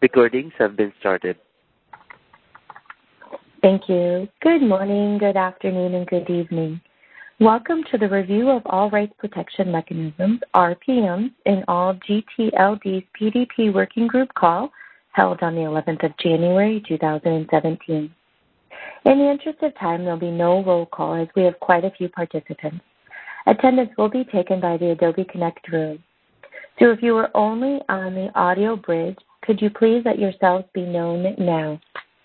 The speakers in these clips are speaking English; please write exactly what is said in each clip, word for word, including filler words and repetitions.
Recordings have been started. Thank you. Good morning, good afternoon, and good evening. Welcome to the review of all rights protection mechanisms, R P Ms, in all G T L D's P D P Working Group call held on the eleventh of January, two thousand seventeen. In the interest of time, there will be no roll call as we have quite a few participants. Attendance will be taken by the Adobe Connect room. So if you are only on the audio bridge, could you please let yourselves be known now?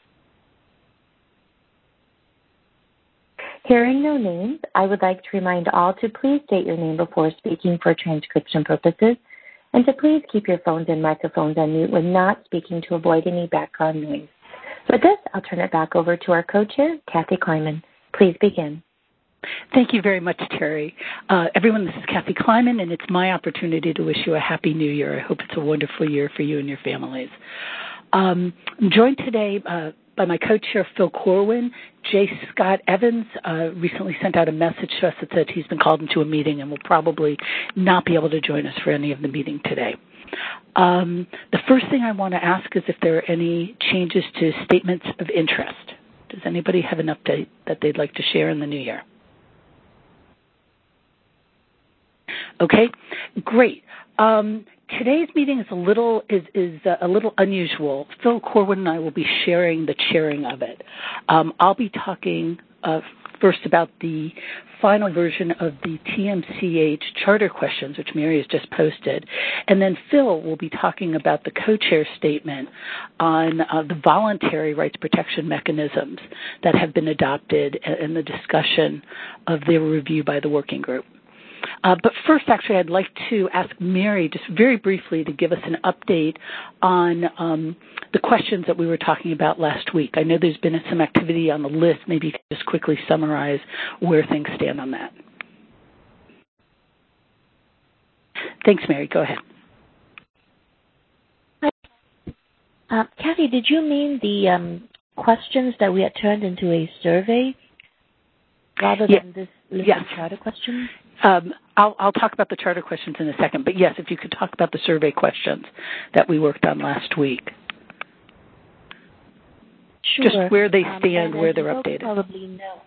Hearing no names, I would like to remind all to please state your name before speaking for transcription purposes, and to please keep your phones and microphones on mute when not speaking to avoid any background noise. With this, I'll turn it back over to our co-chair, Kathy Kleiman. Please begin. Thank you very much, Terry. Uh, everyone, this is Kathy Kleiman, and it's my opportunity to wish you a happy new year. I hope it's a wonderful year for you and your families. Um, I'm joined today uh, by my co-chair, Phil Corwin. J. Scott Evans uh, recently sent out a message to us that said he's been called into a meeting and will probably not be able to join us for any of the meeting today. Um, the first thing I want to ask is if there are any changes to statements of interest. Does anybody have an update that they'd like to share in the new year? Okay, great. Um, today's meeting is a little is is uh, a little unusual. Phil Corwin and I will be sharing the chairing of it. Um, I'll be talking uh, first about the final version of the T M C H charter questions, which Mary has just posted, and then Phil will be talking about the co-chair statement on uh, the voluntary rights protection mechanisms that have been adopted and the discussion of their review by the working group. Uh, but first, actually, I'd like to ask Mary just very briefly to give us an update on um, the questions that we were talking about last week. I know there's been some activity on the list. Maybe you could just quickly summarize where things stand on that. Thanks, Mary. Go ahead. Uh, Kathy, did you mean the um, questions that we had turned into a survey rather than yeah. this list yes. of charter questions? Um, I'll, I'll talk about the charter questions in a second, but yes, if you could talk about the survey questions that we worked on last week. Sure. Just where they stand, um, where they're updated. Probably know.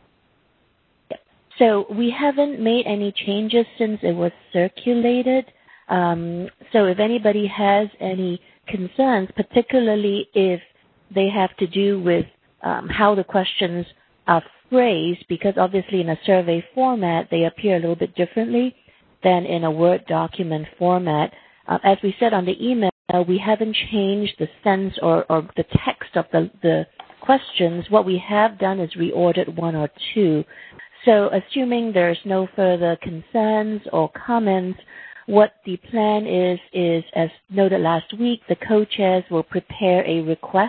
So we haven't made any changes since it was circulated. Um, so if anybody has any concerns, particularly if they have to do with um, how the questions are phrased, because obviously in a survey format, they appear a little bit differently than in a Word document format. Uh, as we said on the email, we haven't changed the sense or, or the text of the, the questions. What we have done is reordered one or two. So assuming there's no further concerns or comments, what the plan is, is as noted last week, the co-chairs will prepare a request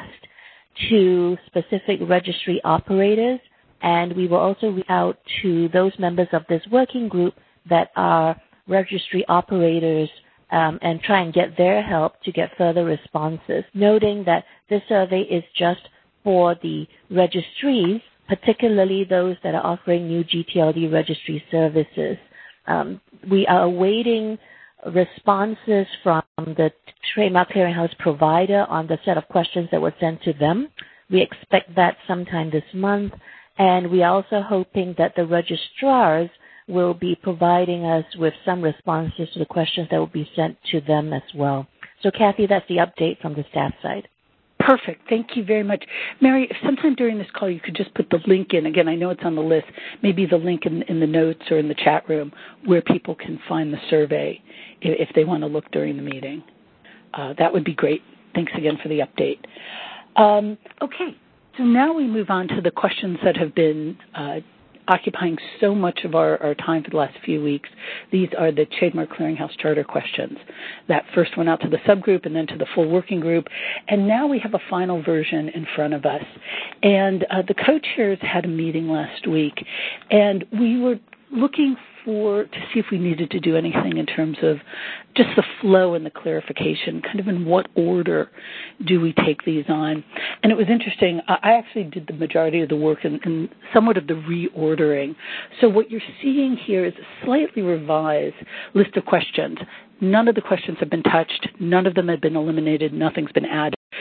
to specific registry operators, and we will also reach out to those members of this working group that are registry operators um, and try and get their help to get further responses, noting that this survey is just for the registries, particularly those that are offering new G T L D registry services. Um, we are awaiting responses from the Trademark Clearinghouse provider on the set of questions that were sent to them. We expect that sometime this month. And we are also hoping that the registrars will be providing us with some responses to the questions that will be sent to them as well. So, Kathy, that's the update from the staff side. Perfect. Thank you very much. Mary, if sometime during this call you could just put the link in. Again, I know it's on the list. Maybe the link in, in the notes or in the chat room where people can find the survey if, if they want to look during the meeting. Uh, that would be great. Thanks again for the update. Um, okay. So now we move on to the questions that have been uh, occupying so much of our, our time for the last few weeks. These are the Trademark Clearinghouse Charter questions. That first went out to the subgroup and then to the full working group. And now we have a final version in front of us. And uh, the co-chairs had a meeting last week, and we were looking for to see if we needed to do anything in terms of just the flow and the clarification, kind of in what order do we take these on. And it was interesting. I actually did the majority of the work in, in somewhat of the reordering. So what you're seeing here is a slightly revised list of questions. None of the questions have been touched. None of them have been eliminated. Nothing's been added.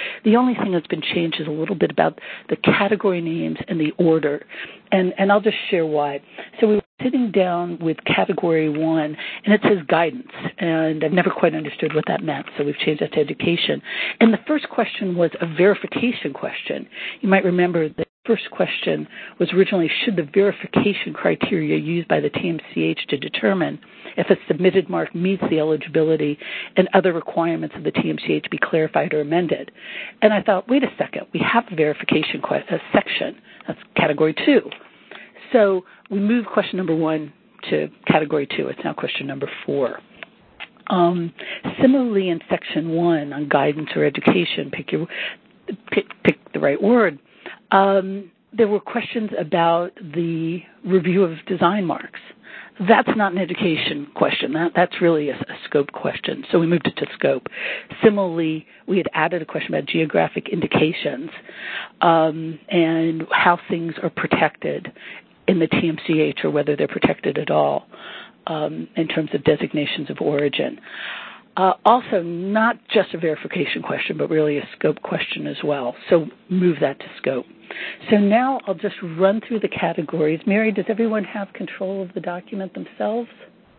The only thing that's been changed is a little bit about the category names and the order. And, and I'll just share why. So we were sitting down with category one, and it says guidance. And I've never quite understood what that meant, so we've changed that to education. And the first question was a verification question. You might remember that first question was originally, should the verification criteria used by the T M C H to determine if a submitted mark meets the eligibility and other requirements of the T M C H be clarified or amended? And I thought, wait a second, we have a verification que- a section. That's category two. So we moved question number one to category two. It's now question number four. Um, similarly, in section one on guidance or education, pick your pick, pick the right word. Um, there were questions about the review of design marks. That's not an education question. That, that's really a, a scope question. So we moved it to scope. Similarly, we had added a question about geographic indications um, and how things are protected in the T M C H or whether they're protected at all um, in terms of designations of origin. Uh, also, not just a verification question, but really a scope question as well. So move that to scope. So now I'll just run through the categories. Mary, does everyone have control of the document themselves?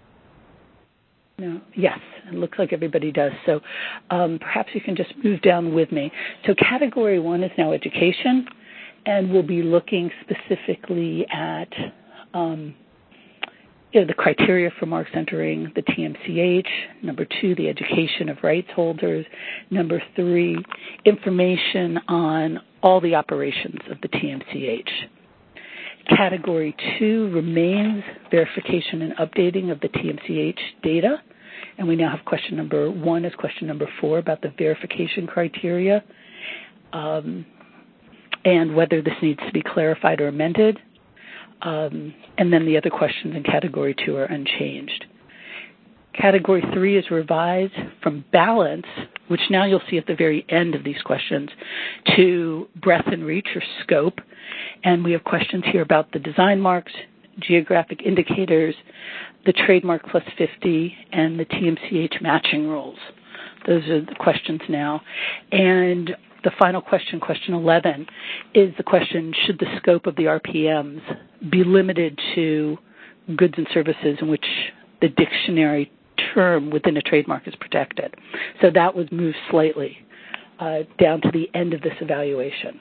No. Yes, it looks like everybody does. So um, perhaps you can just move down with me. So category one is now education, and we'll be looking specifically at um, you know, the criteria for marks entering the T M C H. Number two, the education of rights holders. Number three, information on all the operations of the T M C H. Category two remains verification and updating of the T M C H data. And we now have question number one as question number four about the verification criteria um, and whether this needs to be clarified or amended. Um, and then the other questions in category two are unchanged. Category three is revised from balance, which now you'll see at the very end of these questions, to breadth and reach or scope. And we have questions here about the design marks, geographic indicators, the trademark plus fifty, and the T M C H matching rules. Those are the questions now. And the final question, question eleven, is the question, should the scope of the R P Ms be limited to goods and services in which the dictionary term within a trademark is protected? So that was moved slightly uh, down to the end of this evaluation.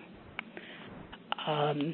Um,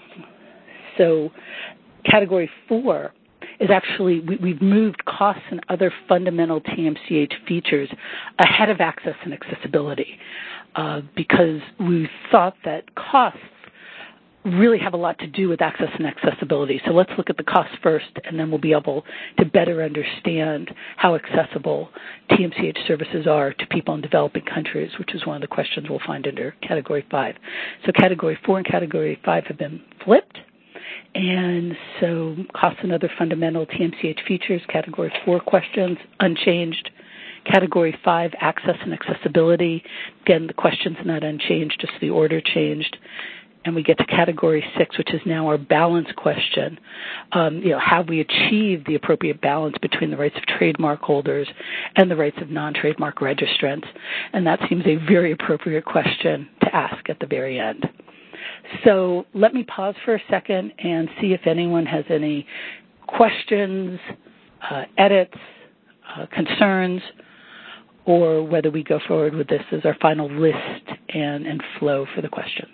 so category four is actually, we, we've moved costs and other fundamental T M C H features ahead of access and accessibility uh, because we thought that costs really have a lot to do with access and accessibility. So let's look at the costs first, and then we'll be able to better understand how accessible T M C H services are to people in developing countries, which is one of the questions we'll find under Category five. So Category four and Category five have been flipped. And so costs and other fundamental T M C H features, Category four questions, unchanged. Category five, access and accessibility. Again, the question's not unchanged, just the order changed. And we get to Category six, which is now our balance question. Um, you know, have we achieved the appropriate balance between the rights of trademark holders and the rights of non-trademark registrants? And that seems a very appropriate question to ask at the very end. So let me pause for a second and see if anyone has any questions, uh, edits, uh, concerns, or whether we go forward with this as our final list and, and flow for the questions.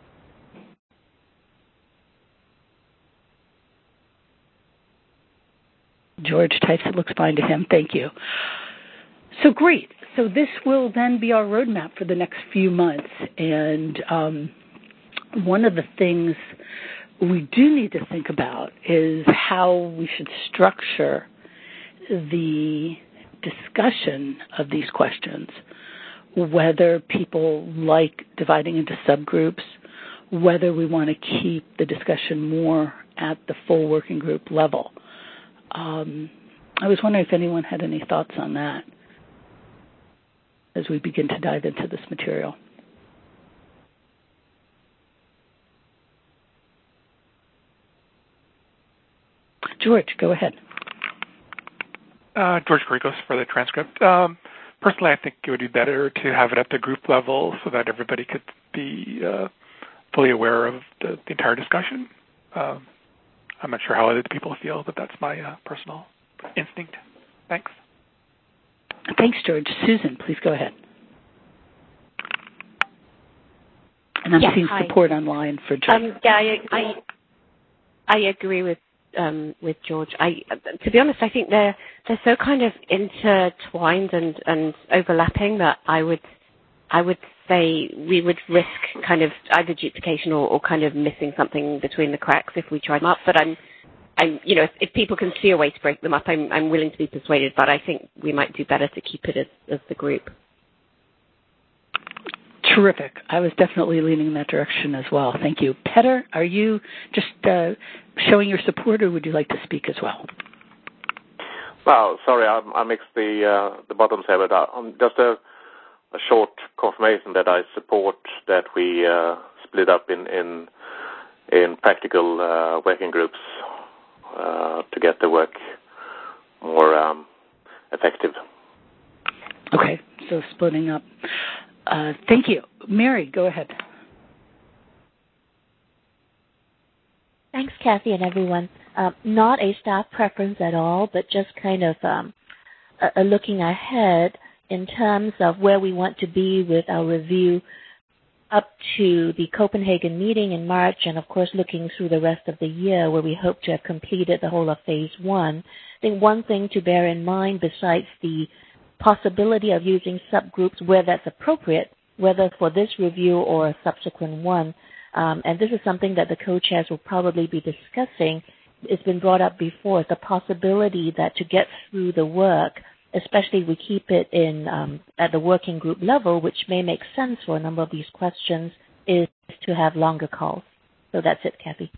George types it looks fine to him. Thank you. So great. So this will then be our roadmap for the next few months. And um, one of the things we do need to think about is how we should structure the discussion of these questions, whether people like dividing into subgroups, whether we want to keep the discussion more at the full working group level. Um, I was wondering if anyone had any thoughts on that as we begin to dive into this material. George, go ahead. Uh, George Grigos for the transcript. Um, personally, I think it would be better to have it at the group level so that everybody could be uh, fully aware of the, the entire discussion. Um, I'm not sure how other people feel, but that's my uh, personal instinct. Thanks. Thanks, George. Susan, please go ahead. And I'm yeah, seeing hi. support online for George. Um, yeah, I, I, I agree with um, with George. I, to be honest, I think they're they're so kind of intertwined and, and overlapping that I would I would say we would risk kind of either duplication or, or kind of missing something between the cracks if we try them up. But I'm I'm you know if, if people can see a way to break them up, I'm I'm willing to be persuaded. But I think we might do better to keep it as, as the group. Terrific. I was definitely leaning in that direction as well. Thank you. Petter, are you just uh, showing your support, or would you like to speak as well? Well, sorry, I, I mixed the uh, the bottoms here, but um, just a, a short confirmation that I support that we uh, split up in in, in practical uh, working groups uh, to get the work more um, effective. Okay, so splitting up. Uh, thank you. Mary, go ahead. Thanks, Kathy and everyone. Um, not a staff preference at all, but just kind of um, a, a looking ahead in terms of where we want to be with our review up to the Copenhagen meeting in March, and of course looking through the rest of the year where we hope to have completed the whole of phase one. I think one thing to bear in mind besides the possibility of using subgroups where that's appropriate, whether for this review or a subsequent one. Um, and this is something that the co-chairs will probably be discussing. It's been brought up before, the possibility that to get through the work, especially if we keep it in um, at the working group level, which may make sense for a number of these questions, is to have longer calls. So that's it, Kathy.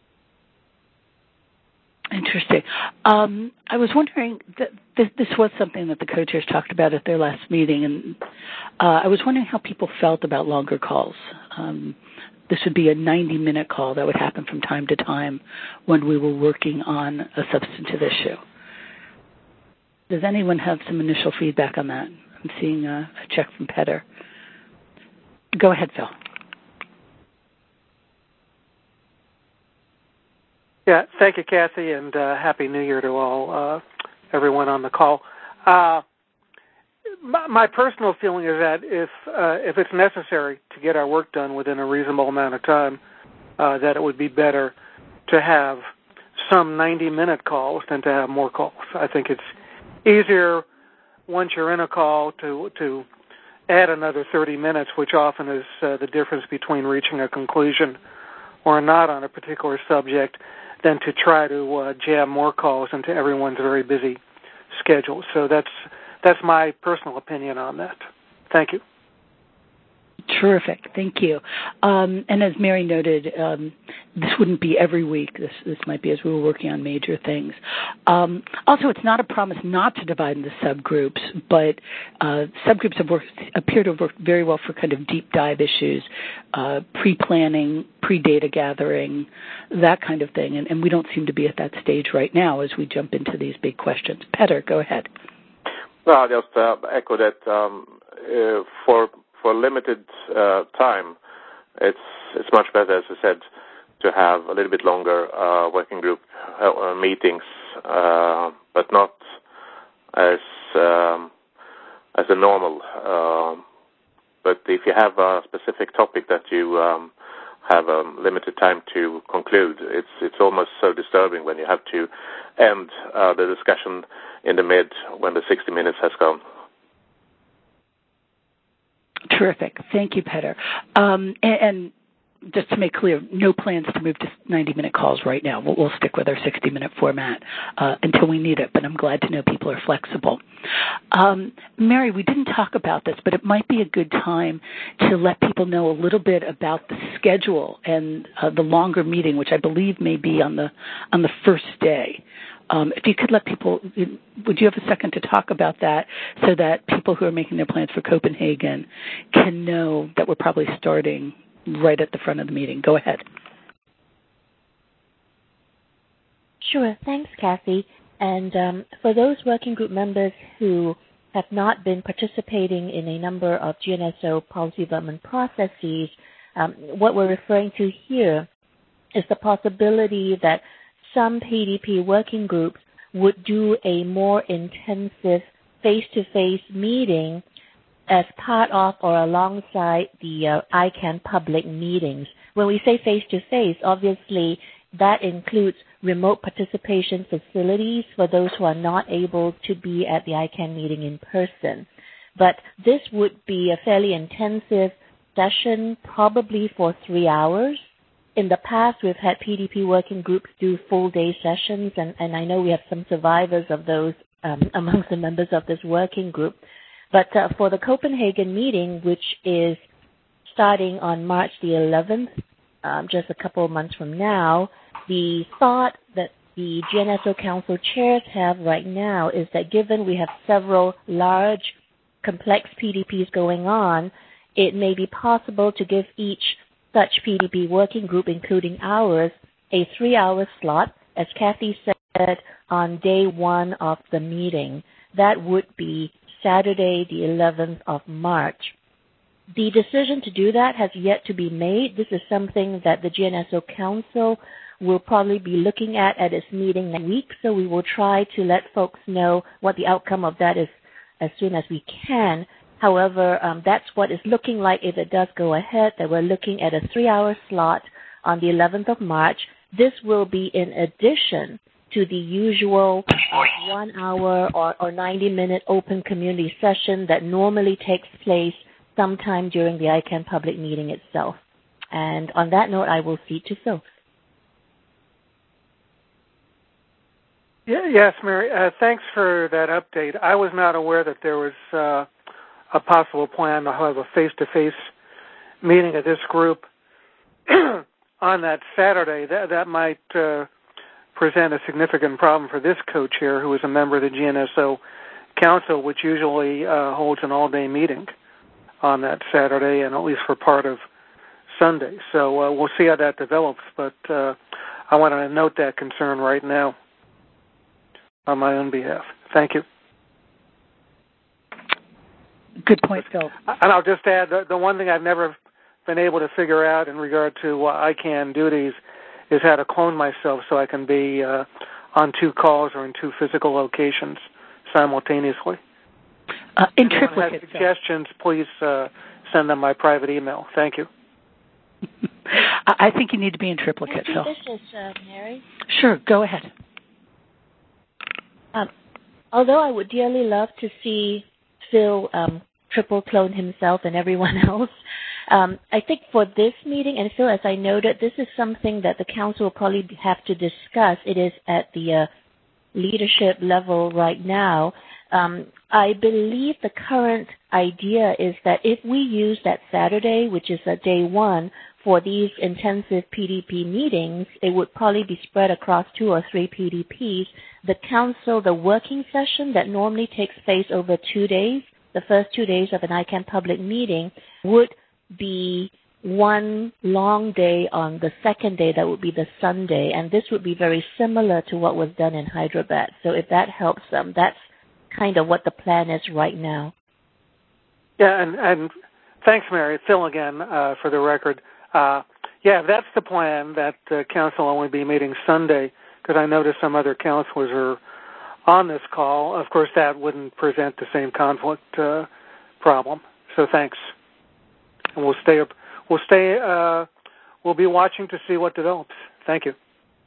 Interesting. Um, I was wondering, that this, this was something that the co-chairs talked about at their last meeting, and uh, I was wondering how people felt about longer calls. Um, this would be a ninety-minute call that would happen from time to time when we were working on a substantive issue. Does anyone have some initial feedback on that? I'm seeing a, a check from Petter. Go ahead, Phil. Yeah, thank you, Kathy, and uh, Happy New Year to all, uh, everyone on the call. Uh, my, my personal feeling is that if uh, if it's necessary to get our work done within a reasonable amount of time, uh, that it would be better to have some ninety-minute calls than to have more calls. I think it's easier once you're in a call to to add another thirty minutes, which often is uh, the difference between reaching a conclusion or not on a particular subject, than to try to uh, jam more calls into everyone's very busy schedule. So that's that's my personal opinion on that. Thank you. Terrific. Thank you. Um, and as Mary noted, um, this wouldn't be every week. This this might be as we were working on major things. Um, also, it's not a promise not to divide into subgroups, but uh, subgroups have worked, appear to have worked very well for kind of deep dive issues, uh, pre-planning, pre-data gathering, that kind of thing. And, and we don't seem to be at that stage right now as we jump into these big questions. Petter, go ahead. Well, I'll just uh, echo that um, uh, for For limited uh, time, it's it's much better, as I said, to have a little bit longer uh, working group uh, meetings, uh, but not as um, as a normal. Uh, but if you have a specific topic that you um, have a limited time to conclude, it's it's almost so disturbing when you have to end uh, the discussion in the mid when the sixty minutes has gone. Terrific. Thank you, Petter. Um, and, and just to make clear, no plans to move to ninety-minute calls right now. We'll, we'll stick with our sixty-minute format uh, until we need it, but I'm glad to know people are flexible. Um, Mary, we didn't talk about this, but it might be a good time to let people know a little bit about the schedule and uh, the longer meeting, which I believe may be on the on the first day. Um, if you could let people, would you have a second to talk about that so that people who are making their plans for Copenhagen can know that we're probably starting right at the front of the meeting? Go ahead. Sure. Thanks, Kathy. And um, for those working group members who have not been participating in a number of G N S O policy development processes, um, what we're referring to here is the possibility that some P D P working groups would do a more intensive face-to-face meeting as part of or alongside the uh, I CANN public meetings. When we say face-to-face, obviously that includes remote participation facilities for those who are not able to be at the I CANN meeting in person. But this would be a fairly intensive session, probably for three hours. In the past, we've had P D P working groups do full-day sessions, and, and I know we have some survivors of those um, amongst the members of this working group. But uh, for the Copenhagen meeting, which is starting on March the eleventh, um, just a couple of months from now, the thought that the G N S O Council chairs have right now is that given we have several large, complex P D Ps going on, it may be possible to give each such P D P working group, including ours, a three-hour slot, as Kathy said, on day one of the meeting. That would be Saturday, the eleventh of March. The decision to do that has yet to be made. This is something that the G N S O Council will probably be looking at at its meeting next week, so we will try to let folks know what the outcome of that is as soon as we can. However, um, that's what it's looking like if it does go ahead, that we're looking at a three-hour slot on the eleventh of March. This will be in addition to the usual one-hour or, or ninety-minute open community session that normally takes place sometime during the I CANN public meeting itself. And on that note, I will cede to Phil. Yeah, yes, Mary. Uh, thanks for that update. I was not aware that there was uh, a possible plan to have a face-to-face meeting of this group on that Saturday. That that might uh, present a significant problem for this co-chair, who is a member of the G N S O Council, which usually uh, holds an all-day meeting on that Saturday, and at least for part of Sunday. So uh, we'll see how that develops, but uh, I want to note that concern right now on my own behalf. Thank you. Good point, Phil. And I'll just add, the, the one thing I've never been able to figure out in regard to uh, I CANN duties is how to clone myself so I can be uh, on two calls or in two physical locations simultaneously. Uh, in if anyone has suggestions, please uh, send them my private email. Thank you. I think you need to be in triplicate, Phil. This is uh, Mary. Sure, go ahead. Um, although I would dearly love to see Phil um, triple clone himself and everyone else, um, I think for this meeting, and Phil, as I noted, this is something that the council will probably have to discuss. It is at the uh, leadership level right now. Um, I believe the current idea is that if we use that Saturday, which is a day one, for these intensive P D P meetings, it would probably be spread across two or three P D Ps. The council, the working session that normally takes place over two days, the first two days of an I CANN public meeting, would be one long day on the second day. That would be the Sunday, and this would be very similar to what was done in Hyderabad. So if that helps them, that's kind of what the plan is right now. Yeah, and, and thanks, Mary. Phil again, uh, for the record. Uh, yeah, if that's the plan, that uh, council only be meeting Sunday, because I noticed some other councilors are on this call. Of course, that wouldn't present the same conflict uh, problem. So thanks, and we'll stay up. We'll stay. Uh, we'll be watching to see what develops. Thank you.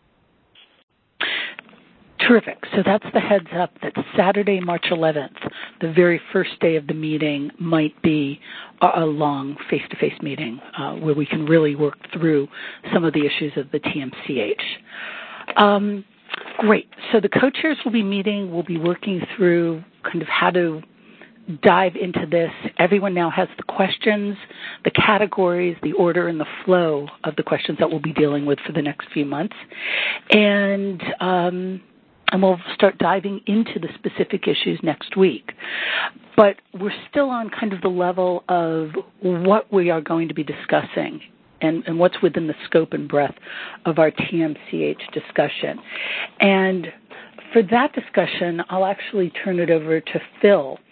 Terrific. So that's the heads up that Saturday, March eleventh, the very first day of the meeting, might be a, a long face-to-face meeting uh, where we can really work through some of the issues of the T M C H. Um, great. So the co-chairs will be meeting. We'll be working through kind of how to dive into this. Everyone now has the questions, the categories, the order, and the flow of the questions that we'll be dealing with for the next few months. And um, and we'll start diving into the specific issues next week. But we're still on kind of the level of what we are going to be discussing and, and what's within the scope and breadth of our T M C H discussion. And for that discussion, I'll actually turn it over to Phil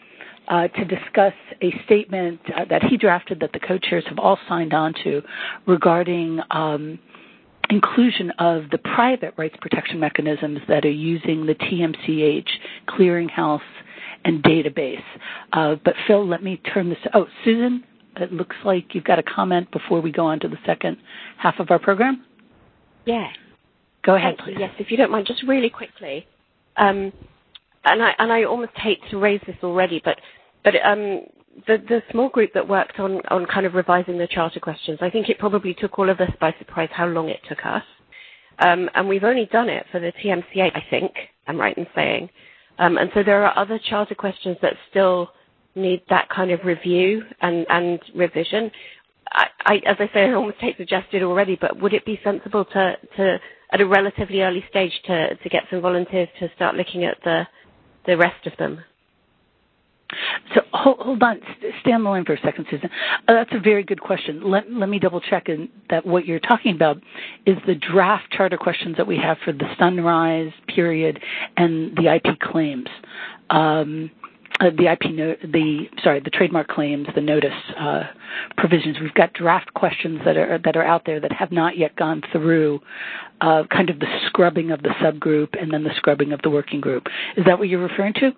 uh, to discuss a statement uh, that he drafted that the co-chairs have all signed on to regarding um, inclusion of the private rights protection mechanisms that are using the T M C H clearinghouse and database. Uh, but Phil, let me turn this. Oh, Susan, it looks like you've got a comment before we go on to the second half of our program. Yeah. Go ahead, Thank please. You. Yes, if you don't mind, just really quickly. Um, and I and I almost hate to raise this already, but but um, the the small group that worked on on kind of revising the charter questions, I think it probably took all of us by surprise how long it took us. Um, and we've only done it for the T M C A, I think I'm right in saying. Um, and so there are other charter questions that still need that kind of review and, and revision. I, I, as I say, I almost hate to suggest it already, but would it be sensible to, to at a relatively early stage, to, to get some volunteers to start looking at the the rest of them? So hold, hold on, stay on the line for a second, Susan. Uh, that's a very good question. Let, let me double check in that what you're talking about is the draft charter questions that we have for the Sunrise period and the I P claims. Um, uh, the I P no, the sorry, the trademark claims, the notice uh, provisions. We've got draft questions that are that are out there that have not yet gone through uh, kind of the scrubbing of the subgroup and then the scrubbing of the working group. Is that what you're referring to?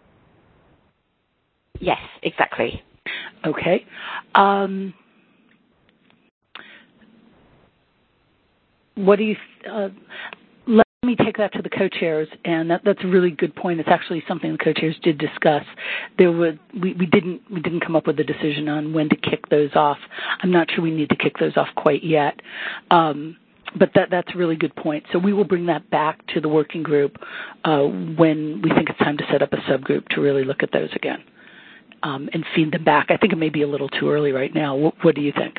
Yes, exactly. Okay. Um, what do you? Uh, let me take that to the co-chairs, and that, that's a really good point. It's actually something the co-chairs did discuss. There would we, we didn't we didn't come up with a decision on when to kick those off. I'm not sure we need to kick those off quite yet. Um, But that, that's a really good point. So we will bring that back to the working group uh, when we think it's time to set up a subgroup to really look at those again. Um, and feed them back. I think it may be a little too early right now. What, what do you think?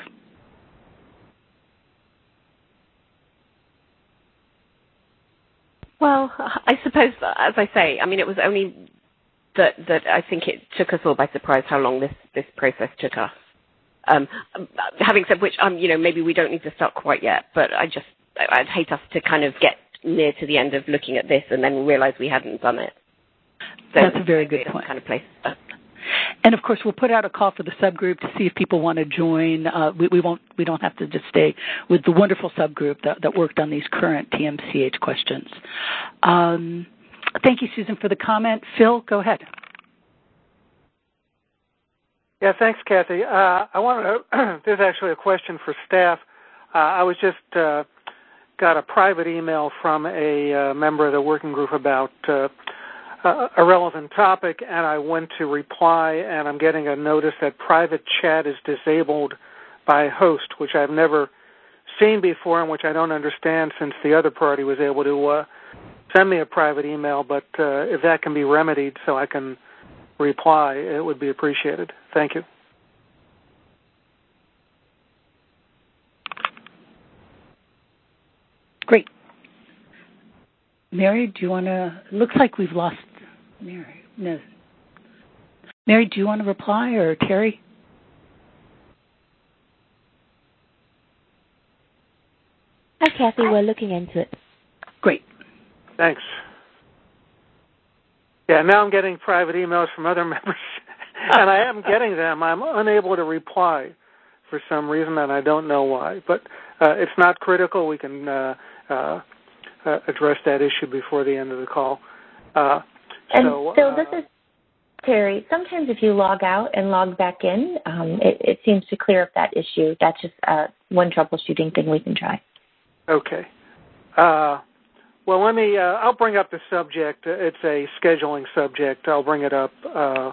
Well, I suppose, as I say, I mean, it was only that that I think it took us all by surprise how long this, this process took us. Um, having said which, um, you know, maybe we don't need to start quite yet, but I just, I'd hate us to kind of get near to the end of looking at this and then realize we hadn't done it. So that's a very good point. Kind of place. And of course, we'll put out a call for the subgroup to see if people want to join. Uh, we, we won't. We don't have to just stay with the wonderful subgroup that, that worked on these current T M C H questions. Um, thank you, Susan, for the comment. Phil, go ahead. Yeah, thanks, Kathy. Uh, I wanted to. There's actually a question for staff. Uh, I was just uh, got a private email from a uh, member of the working group about. Uh, Uh, a relevant topic, and I went to reply, and I'm getting a notice that private chat is disabled by host, which I've never seen before and which I don't understand since the other party was able to uh, send me a private email, but uh, if that can be remedied so I can reply, it would be appreciated. Thank you. Great. Mary, do you want to, it looks like we've lost Mary. No. Mary, do you want to reply, or Terry? Hi, Kathy. We're looking into it. Great. Thanks. Yeah, now I'm getting private emails from other members, and I am getting them. I'm unable to reply for some reason, and I don't know why. But uh, it's not critical. We can uh, uh, uh, address that issue before the end of the call. Uh, And so, so uh, this is Terry. Sometimes if you log out and log back in, um, it, it seems to clear up that issue. That's just uh, one troubleshooting thing we can try. Okay. Uh, well, let me, uh, I'll bring up the subject. It's a scheduling subject. I'll bring it up uh,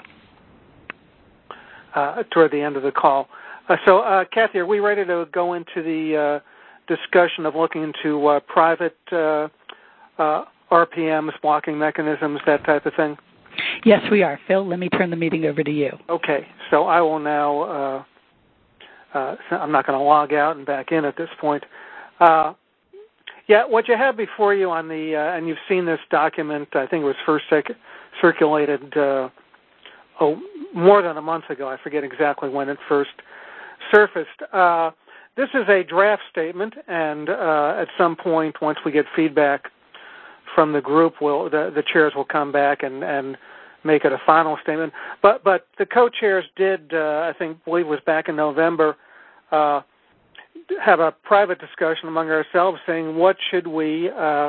uh, toward the end of the call. Uh, so, uh, Kathy, are we ready to go into the uh, discussion of looking into uh, private uh, uh, R P Ms, blocking mechanisms, that type of thing? Yes, we are. Phil, let me turn the meeting over to you. Okay. So I will now, uh, uh, I'm not going to log out and back in at this point. Uh, yeah, what you have before you on the, uh, and you've seen this document, I think it was first circ- circulated uh, oh, more than a month ago. I forget exactly when it first surfaced. Uh, this is a draft statement, and uh, at some point, once we get feedback from the group, will the, the chairs will come back and, and make it a final statement. But but the co-chairs did, uh, I think, believe it was back in November, uh, have a private discussion among ourselves saying what should we uh,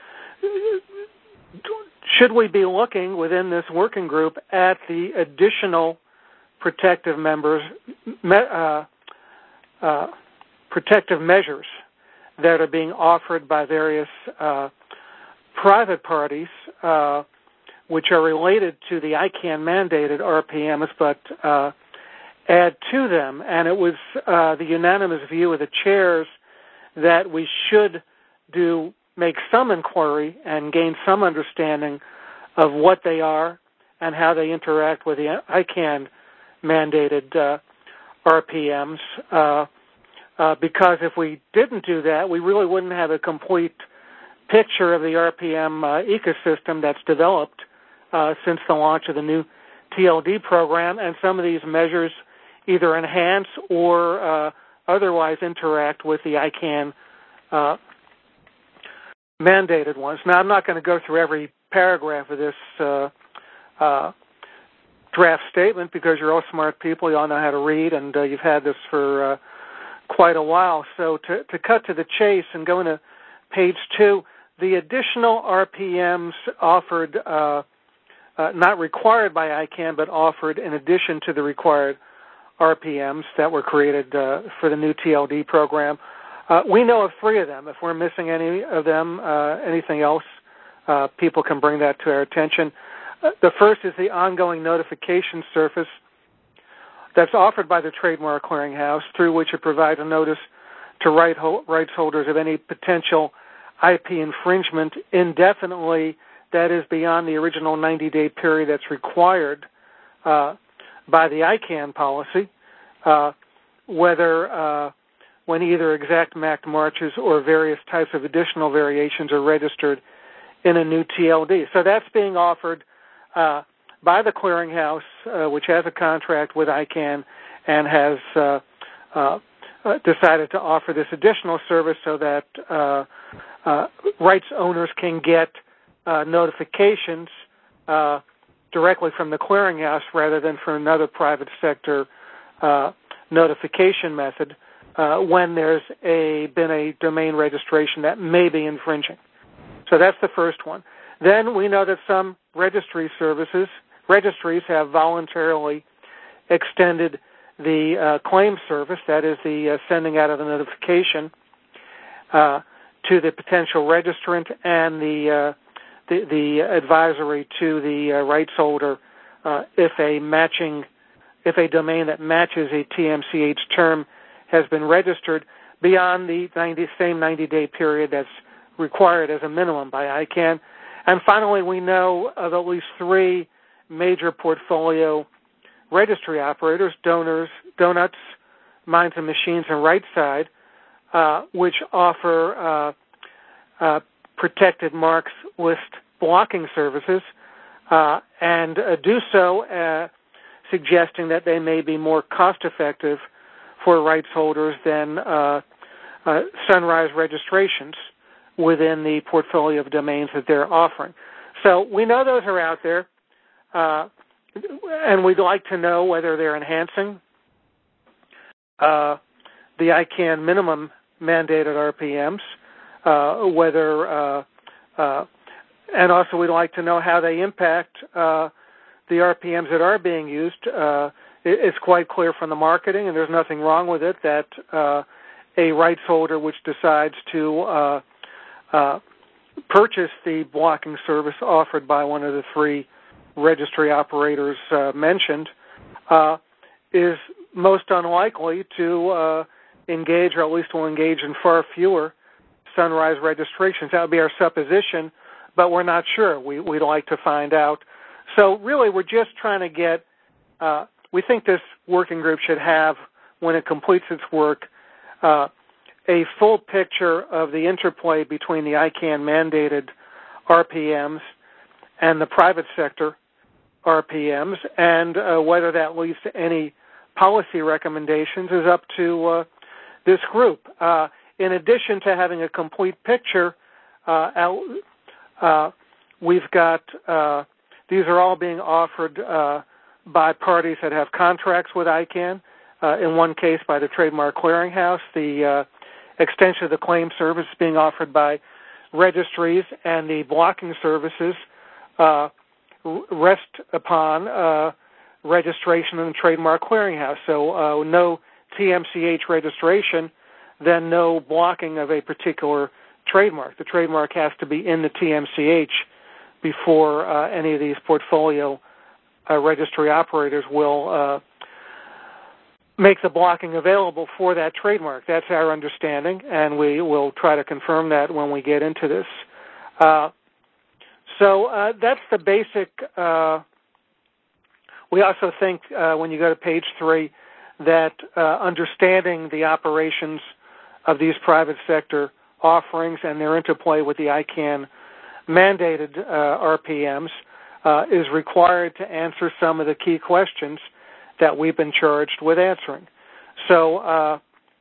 should we be looking within this working group at the additional protective members me, uh, uh, protective measures that are being offered by various uh, private parties, uh, which are related to the I CANN mandated R P Ms, but uh, add to them. And it was uh, the unanimous view of the chairs that we should do make some inquiry and gain some understanding of what they are and how they interact with the I CANN mandated uh, R P Ms. Uh, uh, because if we didn't do that, we really wouldn't have a complete picture of the R P M uh, ecosystem that's developed uh, since the launch of the new T L D program, and some of these measures either enhance or uh, otherwise interact with the I CANN uh, mandated ones. Now, I'm not going to go through every paragraph of this uh, uh, draft statement because you're all smart people. You all know how to read, and uh, you've had this for uh, quite a while. So to, to cut to the chase and go into page two, the additional R P Ms offered, uh, uh, not required by I CANN, but offered in addition to the required R P Ms that were created uh, for the new T L D program. Uh, we know of three of them. If we're missing any of them, uh, anything else, uh, people can bring that to our attention. Uh, the first is the ongoing notification service that's offered by the Trademark Clearinghouse, through which it provides a notice to right ho- rights holders of any potential I P infringement indefinitely, that is beyond the original ninety-day period that's required uh, by the I CANN policy, uh, whether uh, when either exact M A C marches or various types of additional variations are registered in a new T L D. So that's being offered uh, by the clearinghouse, uh, which has a contract with I CANN and has uh, uh, decided to offer this additional service so that uh, uh, rights owners can get uh, notifications uh, directly from the clearinghouse rather than from another private sector uh, notification method uh, when there's a been a domain registration that may be infringing. So that's the first one. Then we know that some registry services, registries have voluntarily extended the uh, claim service, that is the uh, sending out of the notification uh, to the potential registrant and the uh, the, the advisory to the uh, rights holder uh, if a matching, if a domain that matches a T M C H term has been registered beyond the ninety, same ninety-day period that's required as a minimum by I CANN. And finally, we know of at least three major portfolio registry operators, donors, Donuts, Minds and Machines, and RightSide, uh, which offer uh, uh, protected marks list blocking services, uh, and uh, do so uh, suggesting that they may be more cost-effective for rights holders than uh, uh, Sunrise registrations within the portfolio of domains that they're offering. So we know those are out there, uh, and we'd like to know whether they're enhancing uh, the I CANN minimum mandated R P Ms, uh, whether, uh, uh, and also we'd like to know how they impact uh, the R P Ms that are being used. Uh, it, it's quite clear from the marketing, and there's nothing wrong with it, that uh, a rights holder which decides to uh, uh, purchase the blocking service offered by one of the three registry operators uh, mentioned uh, is most unlikely to uh, engage, or at least will engage in far fewer Sunrise registrations. That would be our supposition, but we're not sure. We, we'd like to find out. So really, we're just trying to get, uh, we think this working group should have, when it completes its work, uh, a full picture of the interplay between the I CANN mandated R P Ms and the private sector R P Ms, and uh, whether that leads to any policy recommendations is up to uh, this group. Uh, in addition to having a complete picture, uh, out, uh, we've got uh, these are all being offered uh, by parties that have contracts with I CANN. Uh, in one case, by the Trademark Clearinghouse, the uh, extension of the claim service is being offered by registries, and the blocking services uh, rest upon uh, registration in the Trademark Clearinghouse. So uh, no T M C H registration, then no blocking of a particular trademark. The trademark has to be in the T M C H before uh, any of these portfolio uh, registry operators will uh, make the blocking available for that trademark. That's our understanding, and we will try to confirm that when we get into this. Uh, so uh, that's the basic. Uh, we also think uh, when you go to page three that uh, understanding the operations of these private sector offerings and their interplay with the I CANN mandated uh, R P Ms uh, is required to answer some of the key questions that we've been charged with answering. So uh,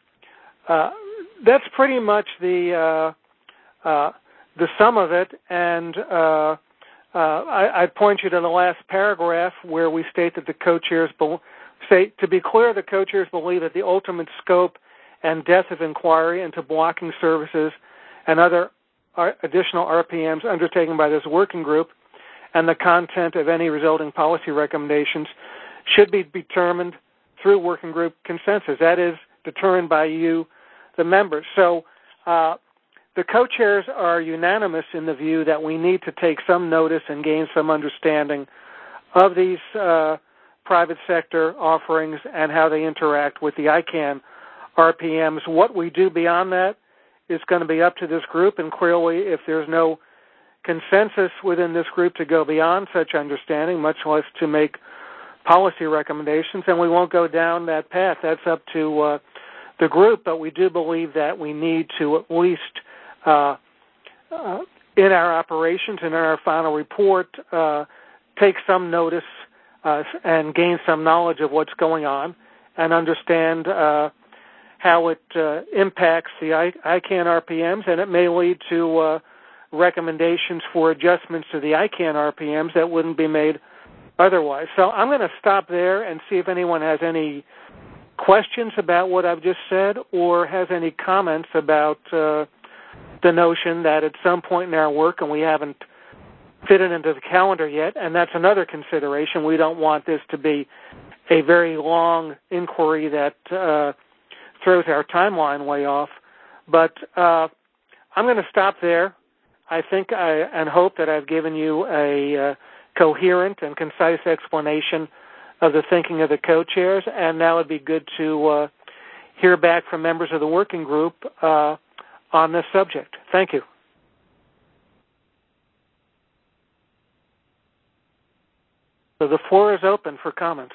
uh, that's pretty much the uh, uh, the sum of it. And uh, uh, I, I'd point you to the last paragraph where we state that the co-chairs be- say, to be clear, the co-chairs believe that the ultimate scope and depth of inquiry into blocking services and other ar- additional R P Ms undertaken by this working group and the content of any resulting policy recommendations should be determined through working group consensus. That is determined by you, the members. So uh, the co-chairs are unanimous in the view that we need to take some notice and gain some understanding of these uh, private sector offerings and how they interact with the I CANN R P Ms. What we do beyond that is going to be up to this group, and clearly if there's no consensus within this group to go beyond such understanding, much less to make policy recommendations, and we won't go down that path. That's up to uh, the group, but we do believe that we need to at least, uh, uh, in our operations and in our final report, uh, take some notice uh, and gain some knowledge of what's going on and understand uh, how it uh, impacts the I CANN R P Ms, and it may lead to uh, recommendations for adjustments to the I CANN R P Ms that wouldn't be made otherwise. So I'm going to stop there and see if anyone has any questions about what I've just said or has any comments about uh, the notion that at some point in our work, and we haven't fit it into the calendar yet, and that's another consideration. We don't want this to be a very long inquiry that uh, throws our timeline way off. But uh, I'm going to stop there. I think I, and hope that I've given you a uh, coherent and concise explanation of the thinking of the co-chairs, and now it'd be good to uh, hear back from members of the working group uh, on this subject. Thank you. So the floor is open for comments.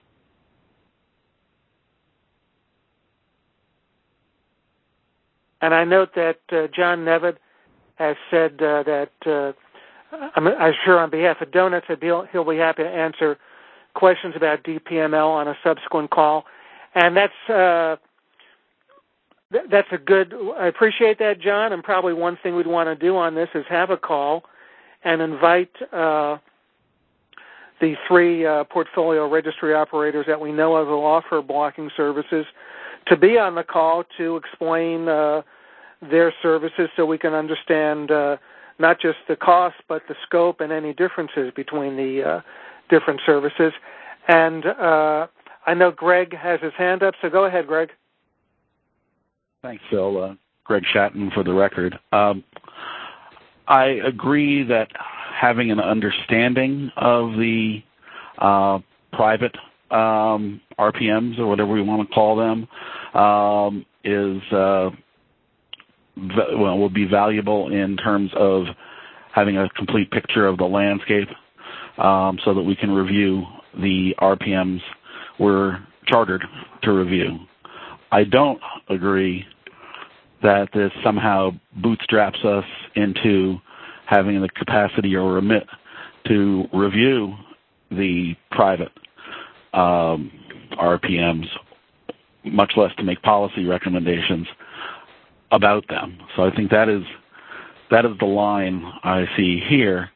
And I note that uh, John Nevitt has said uh, that, uh, I'm, I'm sure on behalf of Donuts, that he'll, he'll be happy to answer questions about D P M L on a subsequent call. And that's uh, th- that's a good, I appreciate that, John, and probably one thing we'd want to do on this is have a call and invite uh, the three uh, portfolio registry operators that we know of who offer blocking services to be on the call to explain uh, their services so we can understand uh, not just the cost but the scope and any differences between the uh, different services. And uh, I know Greg has his hand up, so go ahead, Greg. Thanks, Phil. Uh, Greg Shatton for the record. Um, I agree that having an understanding of the uh, private um, R P Ms or whatever we want to call them um, is uh, well will be valuable in terms of having a complete picture of the landscape, um, so that we can review the R P Ms we're chartered to review. I don't agree that this somehow bootstraps us into having the capacity or remit to review the private um, R P Ms, much less to make policy recommendations about them. So I think that is that is the line I see here.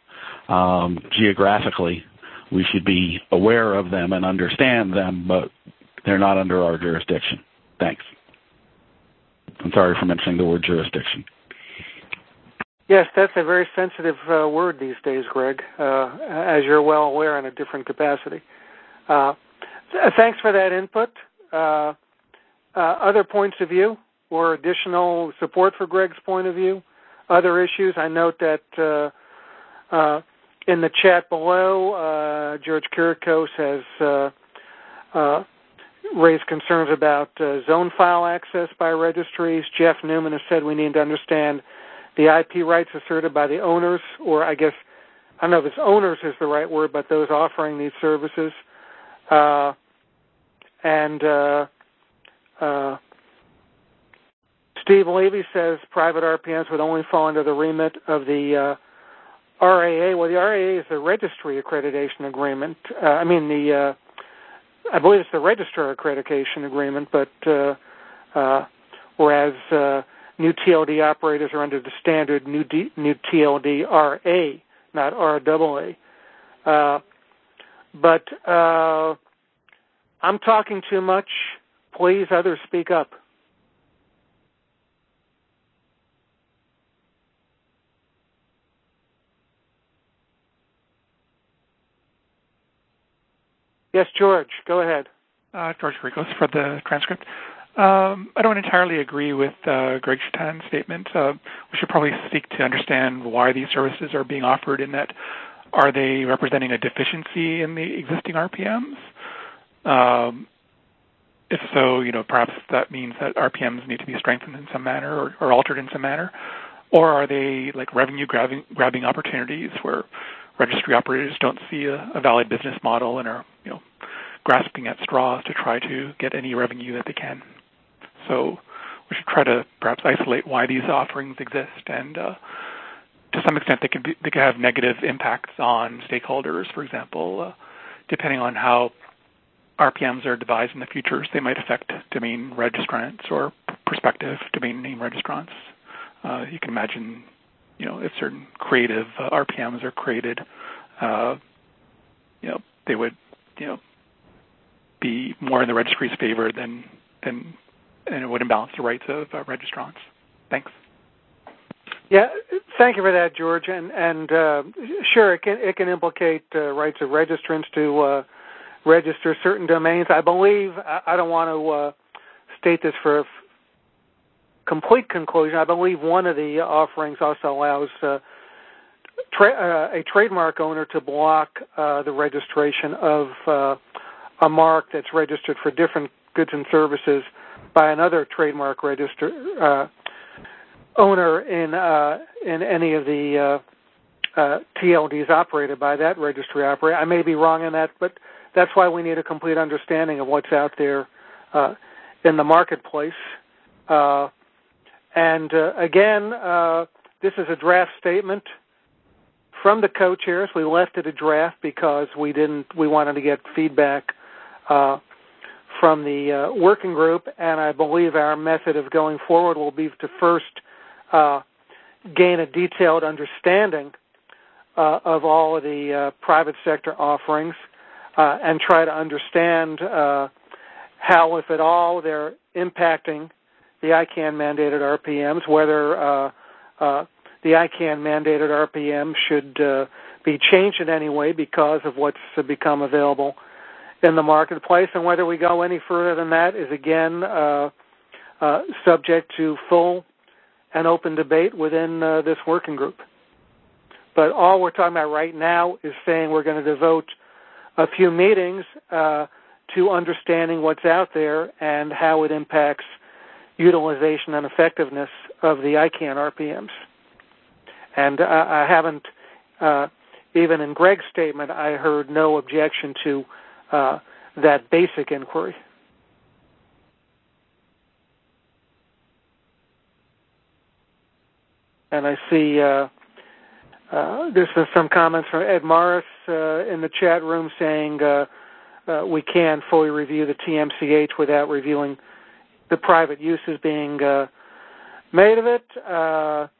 um, geographically, we should be aware of them and understand them, but they're not under our jurisdiction. Thanks. I'm sorry for mentioning the word jurisdiction. Yes, that's a very sensitive uh, word these days, Greg, uh, as you're well aware in a different capacity. Uh, th- thanks for that input. Uh, uh, other points of view or additional support for Greg's point of view? Other issues? I note that uh, uh, in the chat below, uh, George Kirikos has uh, uh, raised concerns about uh, zone file access by registries. Jeff Newman has said we need to understand the I P rights asserted by the owners, or I guess, I don't know if it's owners is the right word, but those offering these services. Uh, and uh, uh, Steve Levy says private R P Ms would only fall under the remit of the uh, R A A. Well, the R A A is the Registry Accreditation Agreement. Uh, I mean, the uh, I believe it's the Registrar Accreditation Agreement, but uh, uh, whereas uh, new T L D operators are under the standard new, D, new T L D R A, not R A A. Uh, but uh, I'm talking too much. Please, others speak up. Yes, George, go ahead. Uh, George Kirikos for the transcript. Um, I don't entirely agree with uh, Greg Chatan's statement. Uh, we should probably seek to understand why these services are being offered, in that are they representing a deficiency in the existing R P Ms? Um, if so, you know, perhaps that means that R P Ms need to be strengthened in some manner or, or altered in some manner. Or are they like revenue grabbing, grabbing opportunities where registry operators don't see a, a valid business model and are, you know, grasping at straws to try to get any revenue that they can? So we should try to perhaps isolate why these offerings exist, and uh, to some extent they can be, they can have negative impacts on stakeholders. For example, uh, depending on how R P Ms are devised in the future, they might affect domain registrants or prospective domain name registrants. Uh, you can imagine, you know, if certain creative uh, R P Ms are created, uh, you know, they would, you know, be more in the registry's favor than than, and it would imbalance the rights of uh, registrants. Thanks. Yeah, thank you for that, George. And and uh, sure, it can it can implicate uh, rights of registrants to uh, register certain domains. I believe I, I don't want to uh, state this for complete conclusion. I believe one of the offerings also allows uh, tra- uh, a trademark owner to block uh, the registration of uh, a mark that's registered for different goods and services by another trademark register uh, owner in uh, in any of the uh, uh, T L Ds operated by that registry operator. I may be wrong in that, but that's why we need a complete understanding of what's out there uh, in the marketplace. Uh, and uh, again, uh, this is a draft statement from the co-chairs. We left it a draft because we didn't. We wanted to get feedback uh, from the uh, working group, and I believe our method of going forward will be to first uh, gain a detailed understanding uh, of all of the uh, private sector offerings uh, and try to understand uh, how, if at all, they're impacting the I C A N mandated R P Ms, whether uh, uh, the I C A N mandated R P M should uh, be changed in any way because of what's become available in the marketplace, and whether we go any further than that is, again, uh, uh, subject to full and open debate within uh, this working group. But all we're talking about right now is saying we're going to devote a few meetings uh, to understanding what's out there and how it impacts utilization and effectiveness of the I C A N R P Ms. And uh, I haven't, uh, even in Greg's statement, I heard no objection to uh, that basic inquiry. And I see uh, uh, there's been some comments from Ed Morris uh, in the chat room saying uh, uh, we can fully review the T M C H without reviewing the private uses being uh, made of it. Uh,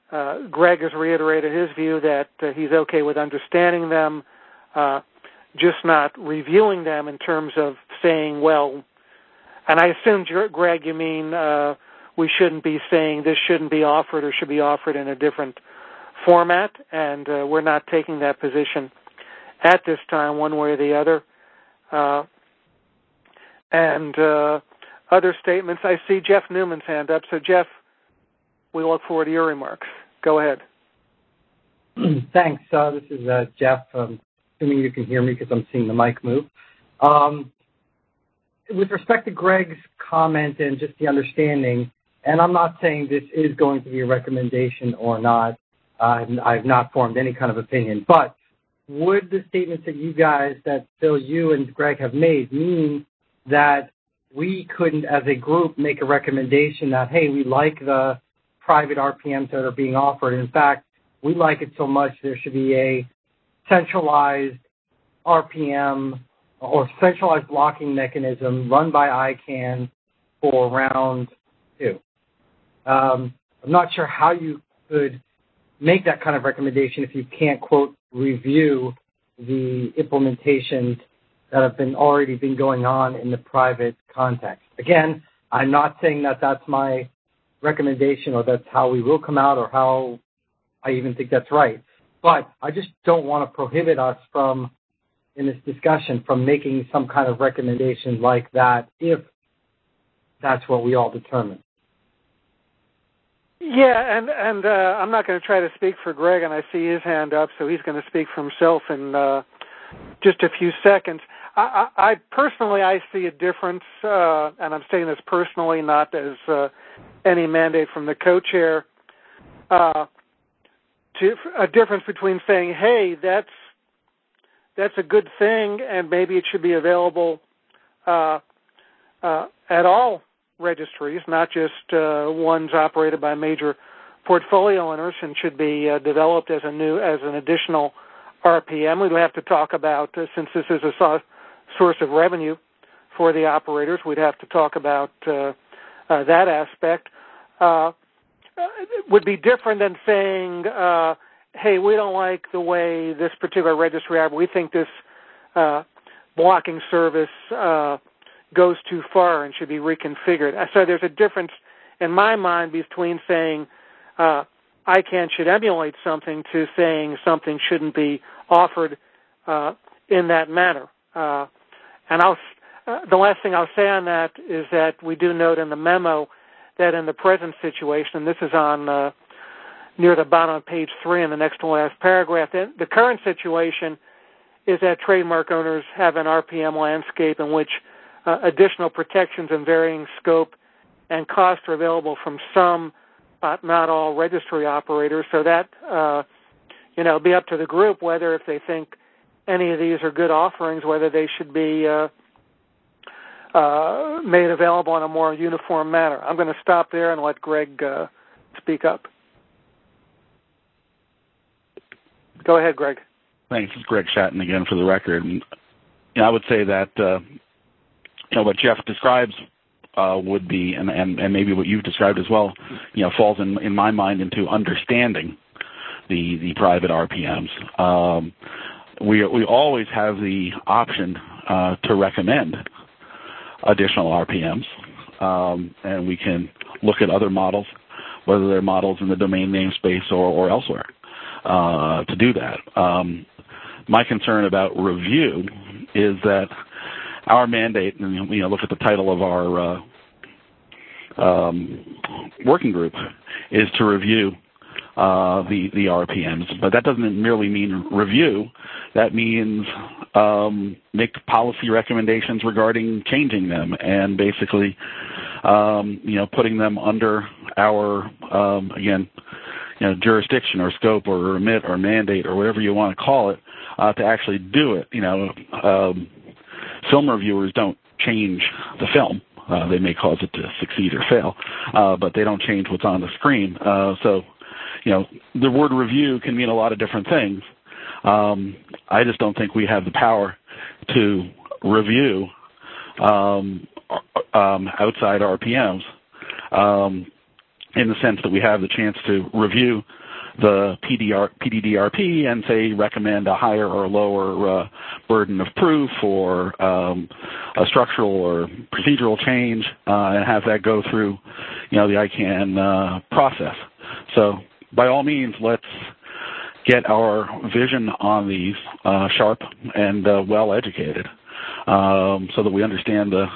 uh, Greg has reiterated his view that uh, he's okay with understanding them, uh, just not reviewing them in terms of saying, well, and I assume, Greg, you mean uh, we shouldn't be saying this shouldn't be offered or should be offered in a different format, and uh, we're not taking that position at this time one way or the other. Uh, and uh, other statements. I see Jeff Newman's hand up. So, Jeff, we look forward to your remarks. Go ahead. Thanks. Uh, this is uh, Jeff. Um, assuming you can hear me because I'm seeing the mic move. Um, with respect to Greg's comment and just the understanding, and I'm not saying this is going to be a recommendation or not. Uh, I've not formed any kind of opinion. But would the statements that you guys, that Phil, you and Greg have made, mean that we couldn't, as a group, make a recommendation that, hey, we like the private R P Ms that are being offered. In fact, we like it so much there should be a centralized R P M or centralized blocking mechanism run by I CANN for round two. Um, I'm not sure how you could make that kind of recommendation if you can't, quote, review the implementations that have been already been going on in the private context. Again, I'm not saying that that's my recommendation or that's how we will come out or how I even think that's right. But I just don't want to prohibit us from, in this discussion, from making some kind of recommendation like that if that's what we all determine. Yeah, and and uh, I'm not going to try to speak for Greg, and I see his hand up, so he's going to speak for himself in uh, just a few seconds. I, I, I personally, I see a difference, uh, and I'm saying this personally, not as uh, any mandate from the co-chair, uh, to a difference between saying, hey, that's that's a good thing, and maybe it should be available uh, uh, at all registries, not just uh, ones operated by major portfolio owners, and should be uh, developed as a new, as an additional R P M. We'd have to talk about, uh, since this is a so- source of revenue for the operators, we'd have to talk about uh, uh, that aspect. Uh, it would be different than saying, uh, hey, we don't like the way this particular registry operates. We think this uh, blocking service uh, goes too far and should be reconfigured. So there's a difference in my mind between saying uh, I CANN should emulate something to saying something shouldn't be offered uh, in that manner. Uh, and I'll, uh, the last thing I'll say on that is that we do note in the memo that in the present situation, and this is on uh, near the bottom of page three in the next to last paragraph, the current situation is that trademark owners have an R P M landscape in which Uh, additional protections in varying scope and cost are available from some, but not all, registry operators. So that, uh, you know, be up to the group whether if they think any of these are good offerings, whether they should be uh, uh, made available in a more uniform manner. I'm going to stop there and let Greg uh, speak up. Go ahead, Greg. Thanks. This is Greg Shatton again for the record. And, you know, I would say that uh, you know, what Jeff describes uh, would be, and, and, and maybe what you've described as well, you know, falls in, in my mind into understanding the the private R P Ms. Um, we we always have the option uh, to recommend additional R P Ms, um, and we can look at other models, whether they're models in the domain namespace or, or elsewhere, uh, to do that. Um, my concern about review is that our mandate, and you know, look at the title of our uh, um, working group, is to review uh, the the R P Ms. But that doesn't merely mean review. That means um, make policy recommendations regarding changing them, and basically, um, you know, putting them under our um, again, you know, jurisdiction or scope or remit or mandate or whatever you want to call it, uh, to actually do it. You know. Um, Film reviewers don't change the film. Uh, they may cause it to succeed or fail, uh, but they don't change what's on the screen. Uh, so, you know, the word review can mean a lot of different things. Um, I just don't think we have the power to review um, um, outside R P Ms um, in the sense that we have the chance to review the P D R, P D D R P and, say, recommend a higher or lower uh, burden of proof or um, a structural or procedural change uh, and have that go through, you know, the I CANN uh, process. So by all means, let's get our vision on these uh, sharp and uh, well-educated um, so that we understand the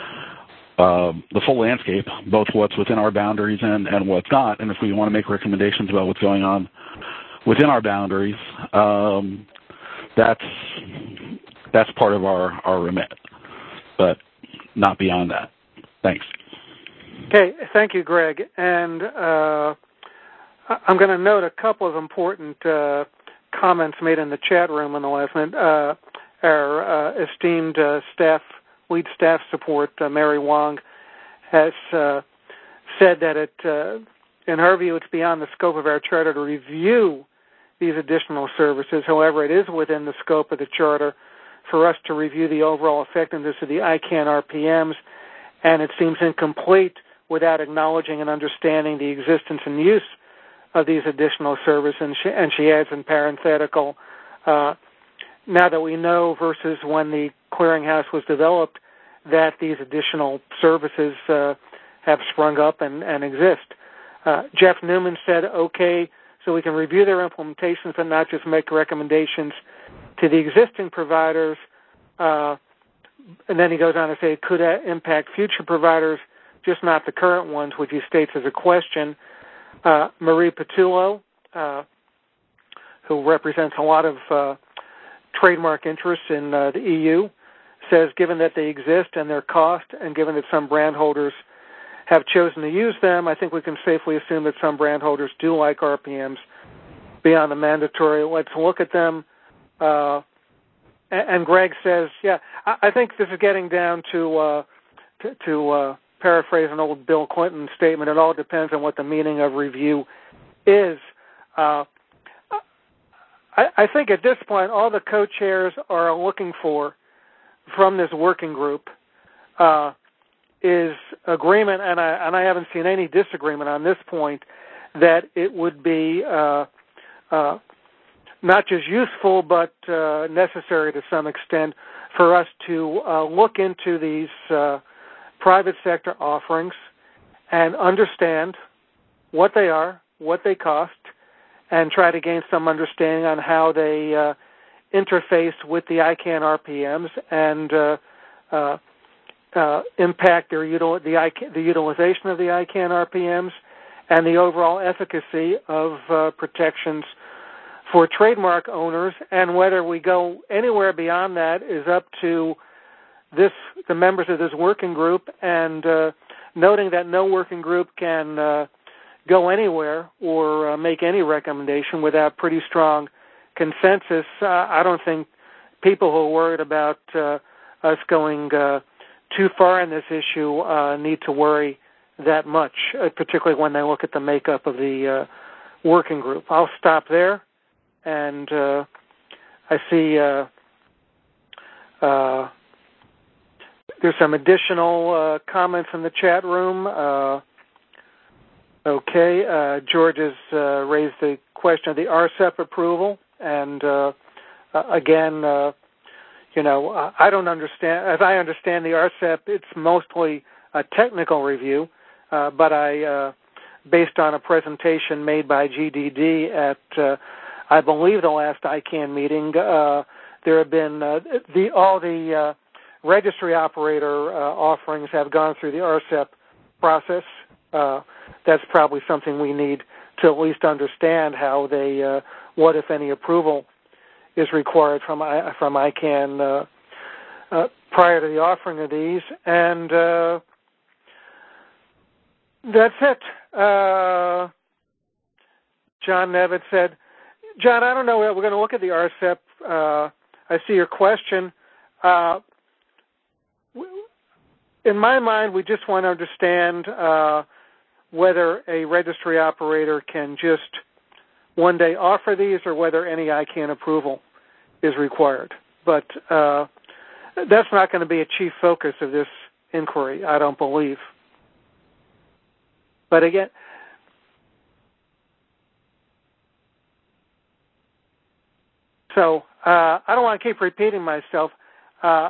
Uh, the full landscape, both what's within our boundaries and, and what's not. And if we want to make recommendations about what's going on within our boundaries, um, that's that's part of our, our remit, but not beyond that. Thanks. Okay, thank you, Greg. And uh, I'm going to note a couple of important uh, comments made in the chat room in the last minute. Uh, our uh, esteemed uh, staff lead staff support, uh, Mary Wong, has uh, said that it, uh, in her view, it's beyond the scope of our charter to review these additional services. However, it is within the scope of the charter for us to review the overall effectiveness of the I CANN R P Ms, and it seems incomplete without acknowledging and understanding the existence and use of these additional services. And she, and she adds in parenthetical, uh, now that we know versus when the clearinghouse was developed that these additional services uh, have sprung up and, and exist. Uh, Jeff Newman said, okay, so we can review their implementations and not just make recommendations to the existing providers. Uh, and then he goes on to say it could impact future providers, just not the current ones, which he states as a question. Uh, Marie Patullo, uh, who represents a lot of uh, trademark interests in uh, the E U, says given that they exist and their cost, and given that some brand holders have chosen to use them, I think we can safely assume that some brand holders do like R P Ms beyond the mandatory. Let's look at them. Uh, and, and Greg says, yeah, I, I think this is getting down to, uh, to, to uh, paraphrase an old Bill Clinton statement, it all depends on what the meaning of review is. Uh, I, I think at this point, all the co-chairs are looking for from this working group uh, is agreement, and I, and I haven't seen any disagreement on this point, that it would be uh, uh, not just useful but uh, necessary to some extent for us to uh, look into these uh, private sector offerings and understand what they are, what they cost, and try to gain some understanding on how they uh, interface with the I CANN R P Ms and uh, uh, uh, impact their util- the, I CANN, the utilization of the I CANN R P Ms and the overall efficacy of uh, protections for trademark owners. And whether we go anywhere beyond that is up to this the members of this working group, and uh, noting that no working group can uh, go anywhere or uh, make any recommendation without pretty strong consensus. Uh, I don't think people who are worried about uh, us going uh, too far in this issue uh, need to worry that much, uh, particularly when they look at the makeup of the uh, working group. I'll stop there, and uh, I see uh, uh, there's some additional uh, comments in the chat room. Uh, okay, uh, George has uh, raised the question of the R C E P approval. And, uh, uh, again, uh, you know, I don't understand. As I understand the R C E P, it's mostly a technical review, uh, but I, uh, based on a presentation made by G D D at, uh, I believe, the last I CANN meeting, uh, there have been uh, the all the uh, registry operator uh, offerings have gone through the R C E P process. Uh, that's probably something we need to at least understand how they, uh, what, if any, approval is required from from I CANN uh, uh, prior to the offering of these. And uh, that's it. Uh, John Nevitt said, John, I don't know, we're going to look at the R C E P. Uh, I see your question. Uh, in my mind, we just want to understand uh, whether a registry operator can just one day offer these or whether any I CANN approval is required. But uh, that's not going to be a chief focus of this inquiry, I don't believe. But again, So uh, I don't want to keep repeating myself. Uh,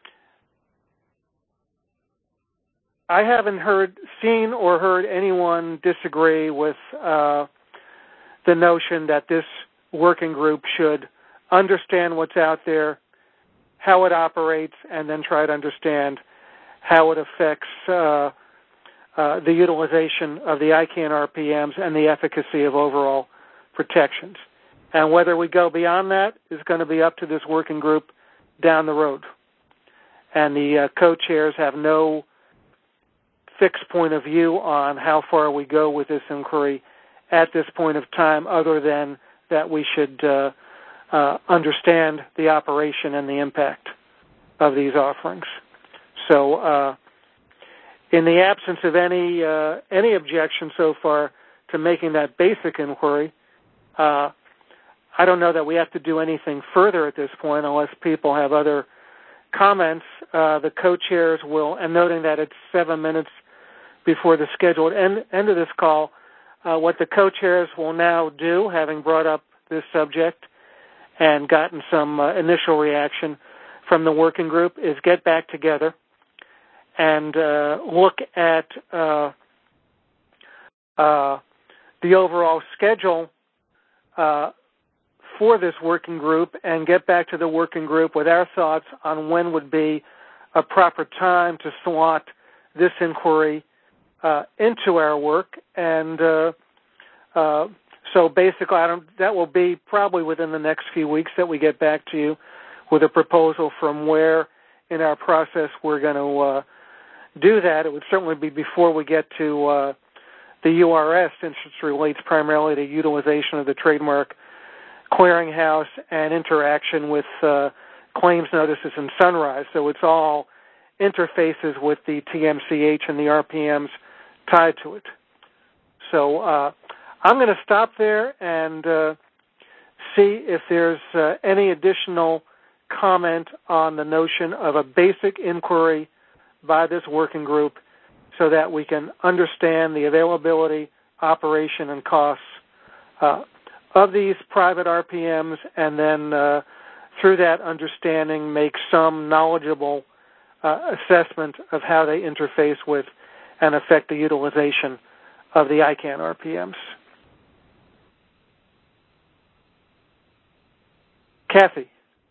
I haven't heard, seen or heard anyone disagree with uh, the notion that this working group should understand what's out there, how it operates, and then try to understand how it affects uh, uh, the utilization of the I CAN R P Ms and the efficacy of overall protections. And whether we go beyond that is going to be up to this working group down the road. And the uh, co-chairs have no fixed point of view on how far we go with this inquiry at this point of time, other than that we should uh, uh, understand the operation and the impact of these offerings. So uh, in the absence of any uh, any objection so far to making that basic inquiry, uh, I don't know that we have to do anything further at this point unless people have other comments. Uh, the co-chairs will, and noting that it's seven minutes before the scheduled end, end of this call, uh, what the co-chairs will now do, having brought up this subject and gotten some uh, initial reaction from the working group, is get back together and uh, look at uh, uh, the overall schedule uh, for this working group and get back to the working group with our thoughts on when would be a proper time to slot this inquiry uh, into our work. And uh, uh, so basically, I don't, that will be probably within the next few weeks that we get back to you with a proposal from where in our process we're going to uh, do that. It would certainly be before we get to uh, the U R S, since it relates primarily to utilization of the trademark clearinghouse and interaction with uh, claims notices and Sunrise. So it's all interfaces with the T M C H and the R P Ms tied to it. So uh, I'm going to stop there and uh, see if there's uh, any additional comment on the notion of a basic inquiry by this working group so that we can understand the availability, operation, and costs uh, of these private R P Ms, and then uh, through that understanding make some knowledgeable uh, assessment of how they interface with and affect the utilization of the I CAN R P Ms. Kathy.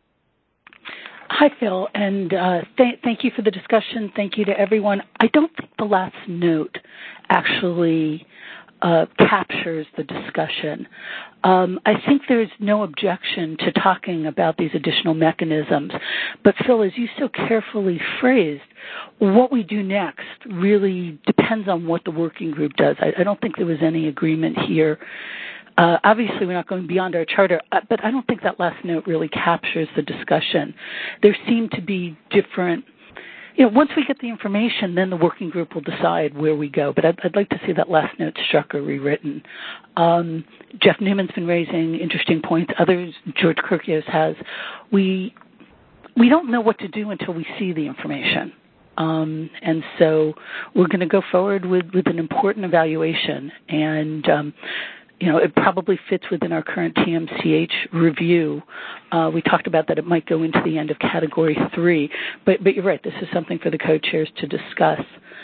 Hi, Phil, and uh, th- thank you for the discussion. Thank you to everyone. I don't think the last note actually uh, captures the discussion. Um, I think there's no objection to talking about these additional mechanisms. But, Phil, as you so carefully phrased, what we do next really depends on what the working group does. I, I don't think there was any agreement here. Uh, obviously, we're not going beyond our charter, uh, but I don't think that last note really captures the discussion. There seem to be different, you know, once we get the information, then the working group will decide where we go. But I'd, I'd like to see that last note struck or rewritten. Um, Jeff Newman's been raising interesting points. Others, George Kurkios has. We, we don't know what to do until we see the information. Um, and so we're going to go forward with, with an important evaluation. And, um, you know, it probably fits within our current T M C H review. Uh, we talked about that it might go into the end of Category three. But, but you're right, this is something for the co-chairs to discuss.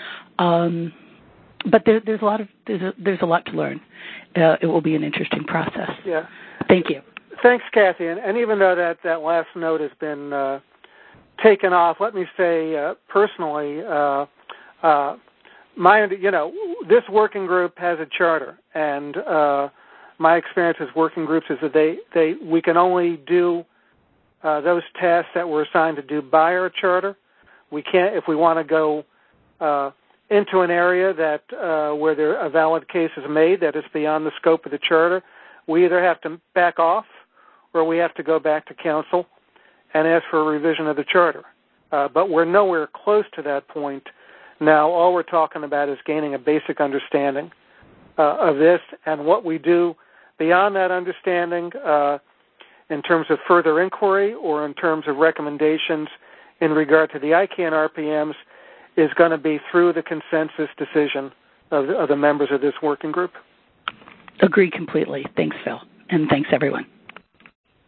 Um, but there, there's a lot of there's a, there's a lot to learn. Uh, it will be an interesting process. Yeah. Thank you. Thanks, Kathy. And, and even though that, that last note has been uh, taken off, let me say uh, personally, uh, uh, My, you know, this working group has a charter, and uh, my experience with working groups is that they, they we can only do uh, those tasks that we're assigned to do by our charter. We can't, if we want to go uh, into an area that uh, where there a valid case is made that is beyond the scope of the charter, we either have to back off or we have to go back to council and ask for a revision of the charter. Uh, but we're nowhere close to that point. Now, all we're talking about is gaining a basic understanding uh, of this, and what we do beyond that understanding uh, in terms of further inquiry or in terms of recommendations in regard to the I CAN R P Ms is going to be through the consensus decision of the, of the members of this working group. Agree completely. Thanks, Phil, and thanks, everyone.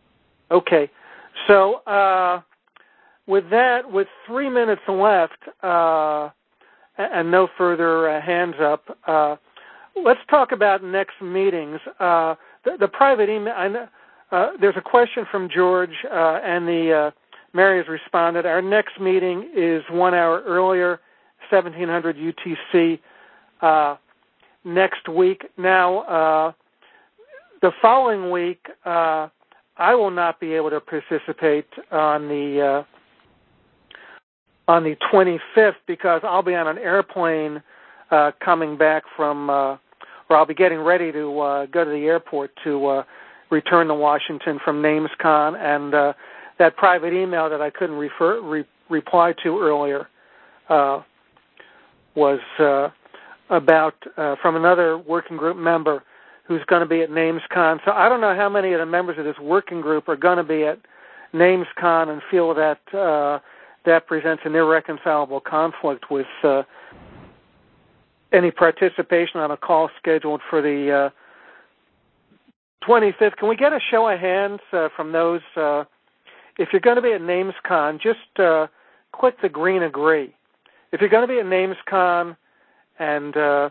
Okay. So uh, with that, with three minutes left uh, and no further uh, hands up, uh, let's talk about next meetings. Uh, the, the private email, I know, uh, there's a question from George, uh, and the uh, Mary has responded. Our next meeting is one hour earlier, seventeen hundred U T C, uh, next week. Now, uh, the following week, uh, I will not be able to participate on the uh, on the twenty-fifth because I'll be on an airplane uh, coming back from, uh, or I'll be getting ready to uh, go to the airport to uh, return to Washington from NamesCon, and uh, that private email that I couldn't refer, re- reply to earlier uh, was uh, about uh, from another working group member who's going to be at NamesCon. So I don't know how many of the members of this working group are going to be at NamesCon and feel that uh, that presents an irreconcilable conflict with uh, any participation on a call scheduled for the uh, twenty-fifth. Can we get a show of hands uh, from those? Uh, if you're going to be at NamesCon, just uh, click the green agree. If you're going to be at NamesCon and uh,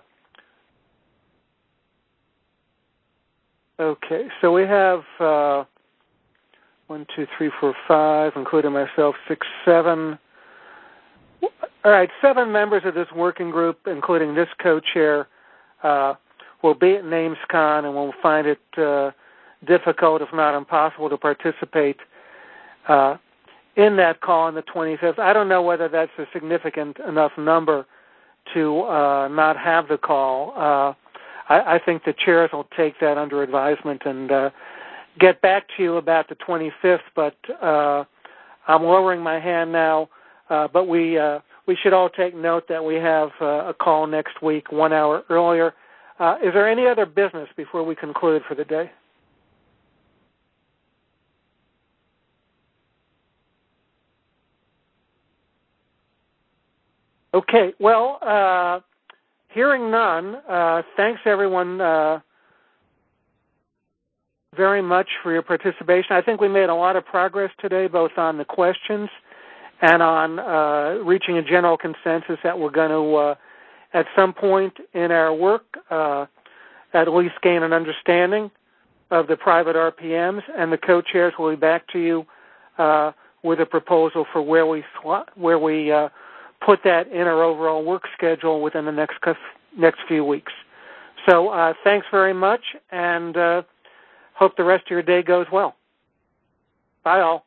okay, so we have uh, one, two, three, four, five, including myself, six, seven. All right, seven members of this working group, including this co-chair, uh, will be at NamesCon and will find it uh, difficult, if not impossible, to participate uh, in that call on the twenty-fifth. I don't know whether that's a significant enough number to uh, not have the call. Uh, I, I think the chairs will take that under advisement and uh, get back to you about the twenty-fifth, but uh, I'm lowering my hand now. Uh, but we uh, we should all take note that we have uh, a call next week, one hour earlier. Uh, is there any other business before we conclude for the day? Okay, well, uh, hearing none, uh, thanks everyone uh, very much for your participation. I think we made a lot of progress today, both on the questions and on uh, reaching a general consensus that we're going to, uh, at some point in our work, uh, at least gain an understanding of the private R P Ms, and the co-chairs will be back to you uh, with a proposal for where we where we uh, put that in our overall work schedule within the next next few weeks. So uh, thanks very much, and uh, hope the rest of your day goes well. Bye, all.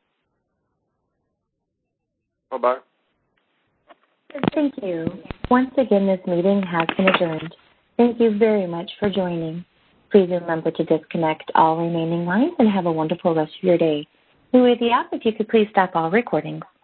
Bye-bye. Thank you. Once again, this meeting has been adjourned. Thank you very much for joining. Please remember to disconnect all remaining lines and have a wonderful rest of your day. We would be asked if you could please stop all recordings.